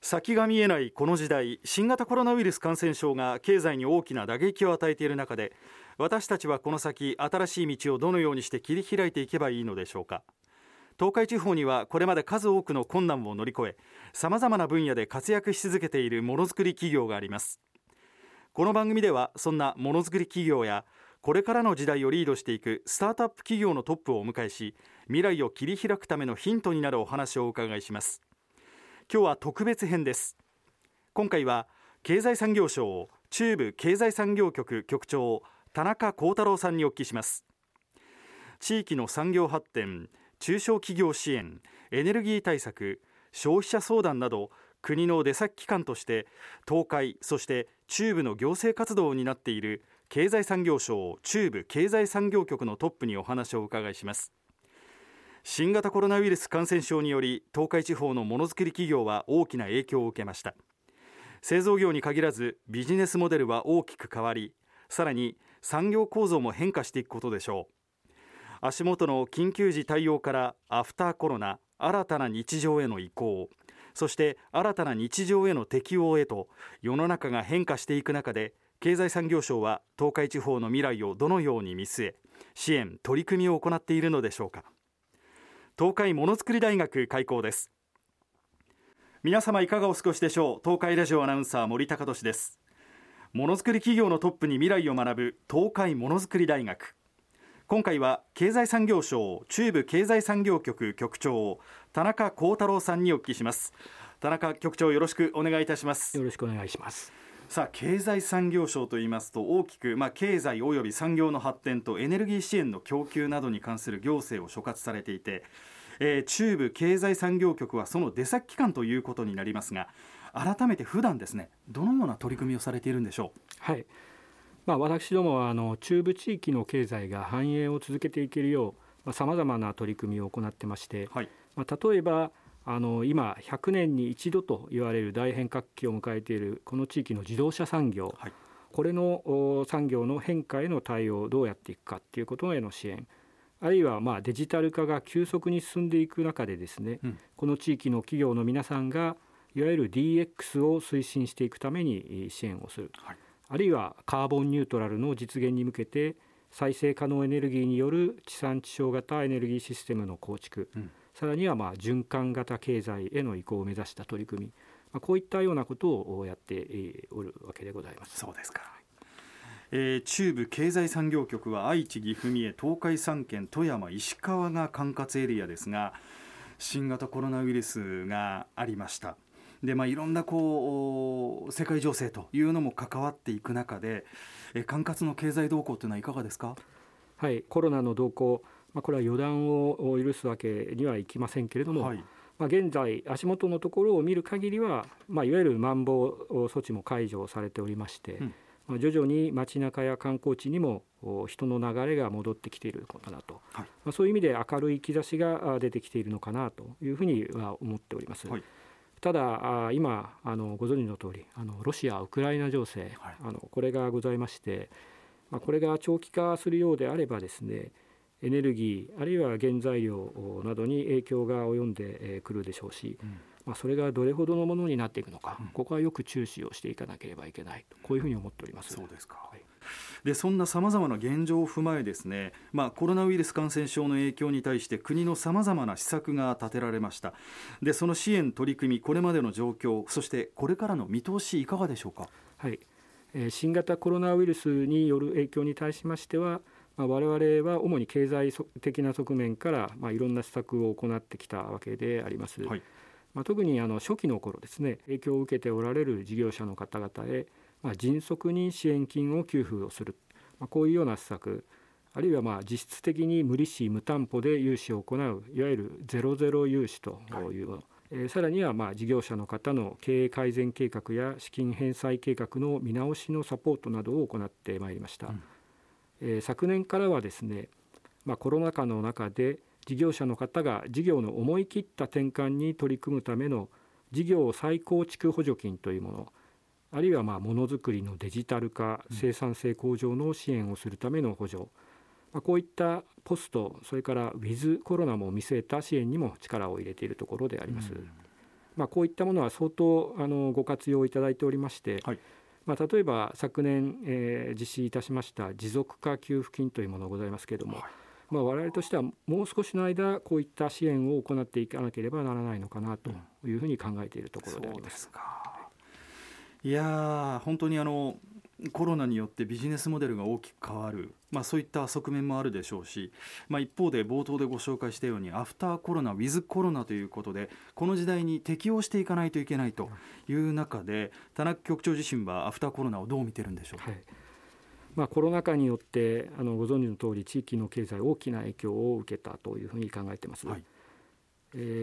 先が見えないこの時代、新型コロナウイルス感染症が経済に大きな打撃を与えている中で、私たちはこの先新しい道をどのようにして切り開いていけばいいのでしょうか。東海地方にはこれまで数多くの困難を乗り越え、さまざまな分野で活躍し続けているものづくり企業があります。この番組ではそんなものづくり企業やこれからの時代をリードしていくスタートアップ企業のトップをお迎えし、未来を切り開くためのヒントになるお話をお伺いします。今日は特別編です。今回は経済産業省中部経済産業局局長田中幸太郎さんにお聞きします。地域の産業発展、中小企業支援、エネルギー対策、消費者相談など国の出先機関として東海そして中部の行政活動を担っている経済産業省中部経済産業局のトップにお話をお伺いします。新型コロナウイルス感染症により東海地方のものづくり企業は大きな影響を受けました。製造業に限らずビジネスモデルは大きく変わり、さらに産業構造も変化していくことでしょう。足元の緊急時対応からアフターコロナ、新たな日常への移行、そして新たな日常への適応へと世の中が変化していく中で、経済産業省は東海地方の未来をどのように見据え支援取り組みを行っているのでしょうか。東海ものづくり大学開校です。皆様いかがお過ごしでしょう。東海ラジオアナウンサー森高俊です。ものづくり企業のトップに未来を学ぶ東海ものづくり大学。今回は経済産業省中部経済産業局局長田中幸太郎さんにお聞きします。田中局長、よろしくお願いいたします。 よろしくお願いします。 さあ、経済産業省といいますと大きく、経済および産業の発展とエネルギー支援の供給などに関する行政を所轄されていて、中部経済産業局はその出先機関ということになりますが、改めて普段ですね、どのような取り組みをされているんでしょう。 はい、私どもは中部地域の経済が繁栄を続けていけるようさまざまな取り組みを行ってまして、 はい、 例えば今100年に一度と言われる大変革期を迎えているこの地域の自動車産業、 はい、 これの産業の変化への対応をどうやっていくかということへの支援、あるいはデジタル化が急速に進んでいく中でですね、この地域の企業の皆さんがいわゆる DX を推進していくために支援をする、はい、あるいはカーボンニュートラルの実現に向けて再生可能エネルギーによる地産地消型エネルギーシステムの構築、さらには循環型経済への移行を目指した取り組み、こういったようなことをやっておるわけでございます。 そうですか。中部経済産業局は愛知、岐阜、三重、東海3県、富山、石川が管轄エリアですが、新型コロナウイルスがありました。で、いろんな世界情勢というのも関わっていく中で、管轄の経済動向というのはいかがですか。 はい、コロナの動向、これは予断を許すわけにはいきませんけれども、はい、現在足元のところを見る限りは、いわゆるまん防措置も解除されておりまして、徐々に街中や観光地にも人の流れが戻ってきているのかなと、はい、そういう意味で明るい兆しが出てきているのかなというふうには思っております。はい、ただ今ご存知の通りロシア・ウクライナ情勢、はい、これがございまして、これが長期化するようであればですね、エネルギーあるいは原材料などに影響が及んでくるでしょうし、それがどれほどのものになっていくのか、ここはよく注視をしていかなければいけないと、こういうふうに思っております。 そうですか。 はい、 でそんなさまざまな現状を踏まえですね、コロナウイルス感染症の影響に対して国のさまざまな施策が立てられました。でその支援取り組み、これまでの状況、そしてこれからの見通しいかがでしょうか。 はい、新型コロナウイルスによる影響に対しましては、我々は主に経済的な側面から、いろんな施策を行ってきたわけであります。はい、特に初期の頃ですね、影響を受けておられる事業者の方々へ、迅速に支援金を給付をする、こういうような施策、あるいは実質的に無利子無担保で融資を行ういわゆるゼロゼロ融資というもの、さらには事業者の方の経営改善計画や資金返済計画の見直しのサポートなどを行ってまいりました。昨年からはですね、コロナ禍の中で事業者の方が事業の思い切った転換に取り組むための事業再構築補助金というもの、あるいはものづくりのデジタル化、生産性向上の支援をするための補助、こういったポスト、それからウィズコロナも見据えた支援にも力を入れているところであります。 こういったものは相当ご活用いただいておりまして、はい、例えば昨年、実施いたしました持続化給付金というものがございますけれども、はい、我々としてはもう少しの間こういった支援を行っていかなければならないのかなというふうに考えているところであります。 そうですか。いや本当にコロナによってビジネスモデルが大きく変わる、そういった側面もあるでしょうし、一方で冒頭でご紹介したようにアフターコロナ、ウィズコロナということでこの時代に適応していかないといけないという中で、田中局長自身はアフターコロナをどう見てるんでしょうか。 はい、コロナ禍によってご存知の通り地域の経済大きな影響を受けたというふうに考えています。はい、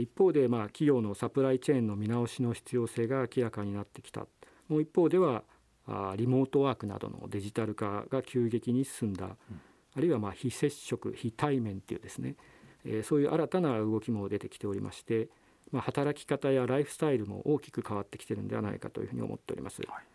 一方で企業のサプライチェーンの見直しの必要性が明らかになってきた。もう一方ではリモートワークなどのデジタル化が急激に進んだ、あるいは非接触非対面というですね、そういう新たな動きも出てきておりまして、働き方やライフスタイルも大きく変わってきているのではないかというふうに思っております。はい、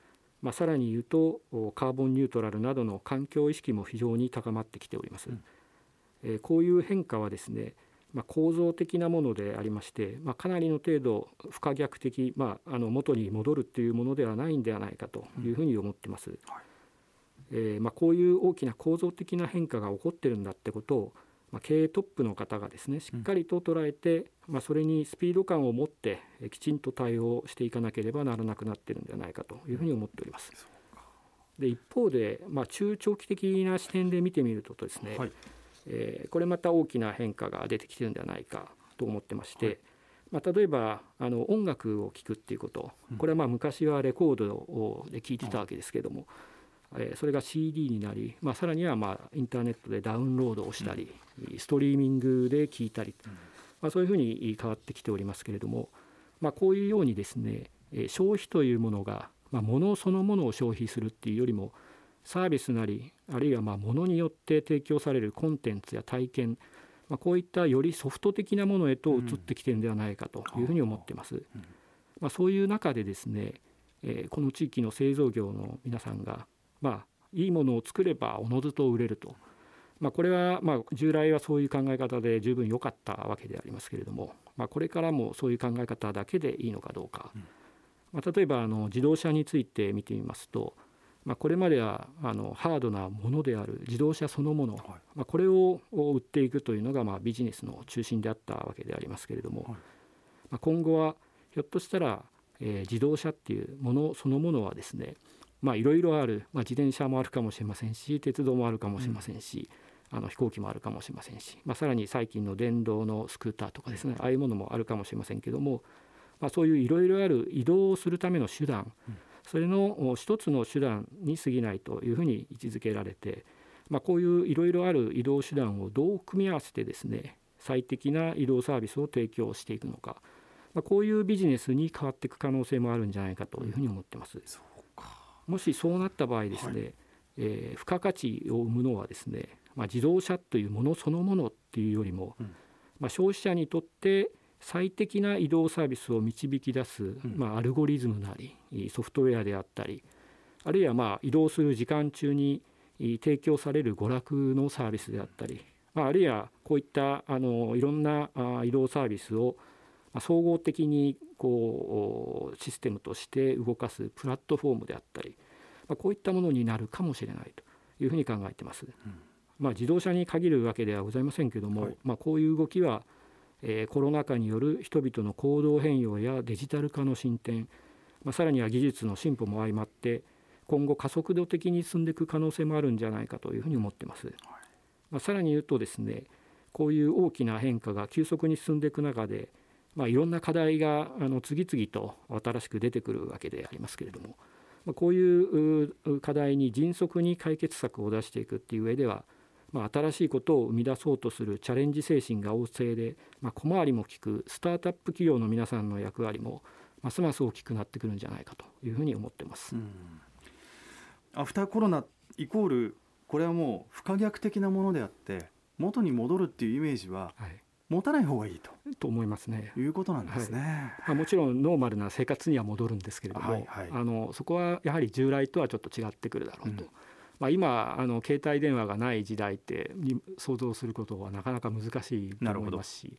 さらに言うとカーボンニュートラルなどの環境意識も非常に高まってきております。こういう変化はですね、構造的なものでありまして、かなりの程度不可逆的、元に戻るというものではないんではないかというふうに思っています。こういう大きな構造的な変化が起こっているんだってことを、経営トップの方がですねしっかりと捉えて、それにスピード感を持ってきちんと対応していかなければならなくなっているんではないかというふうに思っております。で一方で、中長期的な視点で見てみるとですね、はい、これまた大きな変化が出てきているんではないかと思ってまして、はい、例えば音楽を聴くっていうこと、これは昔はレコードで聴いてたわけですけれども、それが CD になり、さらにはインターネットでダウンロードをしたり、ストリーミングで聴いたり、そういうふうに変わってきておりますけれども、こういうようにですね、消費というものが、物そのものを消費するっていうよりもサービスなり、あるいは物によって提供されるコンテンツや体験、こういったよりソフト的なものへと移ってきているのではないかというふうに思っています。そういう中でですね、この地域の製造業の皆さんが、いいものを作ればおのずと売れると、これは従来はそういう考え方で十分良かったわけでありますけれども、これからもそういう考え方だけでいいのかどうか、例えば自動車について見てみますと、これまではハードなものである自動車そのもの、これを売っていくというのがビジネスの中心であったわけでありますけれども、今後はひょっとしたら、自動車っていうものそのものはですね、いろいろある、自転車もあるかもしれませんし、鉄道もあるかもしれませんし、飛行機もあるかもしれませんし、さらに最近の電動のスクーターとかですね、ああいうものもあるかもしれませんけども、そういういろいろある移動をするための手段、それの一つの手段に過ぎないというふうに位置づけられて、こういういろいろある移動手段をどう組み合わせてですね、最適な移動サービスを提供していくのか、こういうビジネスに変わっていく可能性もあるんじゃないかというふうに思っています。もしそうなった場合ですね、付加価値を生むのはですね、自動車というものそのものっていうよりも、消費者にとって最適な移動サービスを導き出す、アルゴリズムなりソフトウェアであったり、あるいは移動する時間中に提供される娯楽のサービスであったり、あるいはこういったいろんな移動サービスを総合的にシステムとして動かすプラットフォームであったり、こういったものになるかもしれないというふうに考えています。自動車に限るわけではございませんけれども、こういう動きはコロナ禍による人々の行動変容やデジタル化の進展、さらには技術の進歩も相まって今後加速度的に進んでいく可能性もあるんじゃないかというふうに思っています。さらに言うとですね、こういう大きな変化が急速に進んでいく中で、いろんな課題が次々と新しく出てくるわけでありますけれども、こういう課題に迅速に解決策を出していくっていう上では、新しいことを生み出そうとするチャレンジ精神が旺盛で、小回りも利くスタートアップ企業の皆さんの役割もますます大きくなってくるんじゃないかというふうに思っています。 アフターコロナイコール、これはもう不可逆的なものであって元に戻るっていうイメージは持たない方がいいと思いますね。 いうことなんですね。 もちろんノーマルな生活には戻るんですけれども、そこはやはり従来とはちょっと違ってくるだろうと、今携帯電話がない時代って想像することはなかなか難しいと思いますし、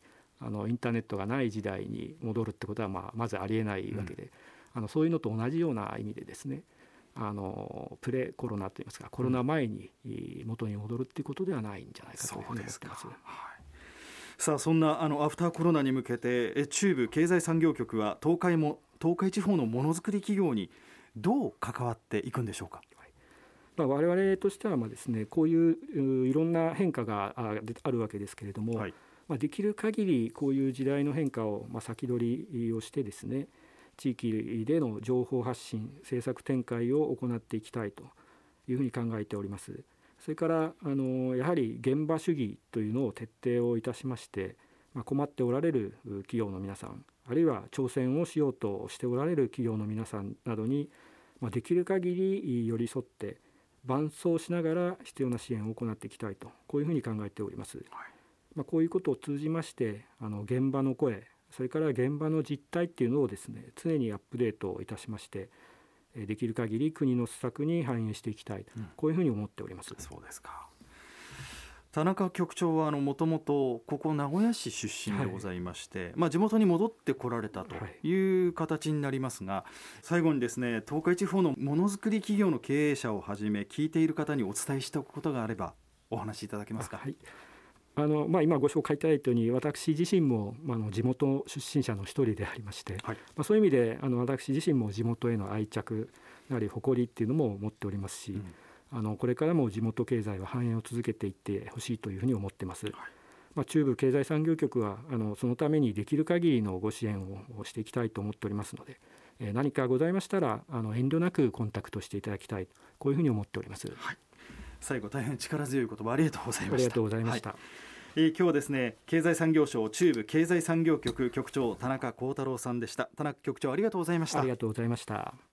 インターネットがない時代に戻るってことはまずありえないわけで、そういうのと同じような意味でですね、プレコロナといいますか、コロナ前に元に戻るっていうことではないんじゃないかというふうに思ってます。 さあ、そんなアフターコロナに向けて中部経済産業局は東海地方のものづくり企業にどう関わっていくんでしょうか。 我々としてはですね、こういういろんな変化があるわけですけれども、できる限りこういう時代の変化を先取りをしてですね、地域での情報発信、政策展開を行っていきたいというふうに考えております。それからやはり現場主義というのを徹底をいたしまして、困っておられる企業の皆さん、あるいは挑戦をしようとしておられる企業の皆さんなどにできる限り寄り添って伴走しながら必要な支援を行っていきたいと、こういうふうに考えております。こういうことを通じまして現場の声、それから現場の実態っていうのをですね、常にアップデートいたしまして、できる限り国の施策に反映していきたい、こういうふうに思っております。 そうですか。田中局長はもともとここ名古屋市出身でございまして、地元に戻ってこられたという形になりますが、最後にですね、東海地方のものづくり企業の経営者をはじめ聞いている方にお伝えしておくことがあればお話しいただけますか。 今ご紹介いただいたように、私自身も地元出身者の一人でありまして、そういう意味で私自身も地元への愛着やはり誇りっていうのも持っておりますし、これからも地元経済は繁栄を続けていってほしいというふうに思っています。中部経済産業局はそのためにできる限りのご支援をしていきたいと思っておりますので、何かございましたら遠慮なくコンタクトしていただきたい、こういうふうに思っております。 最後、大変力強い言葉ありがとうございました。 ありがとうございました。 今日はですね、経済産業省中部経済産業局局長田中幸太郎さんでした。田中局長、ありがとうございました。 ありがとうございました。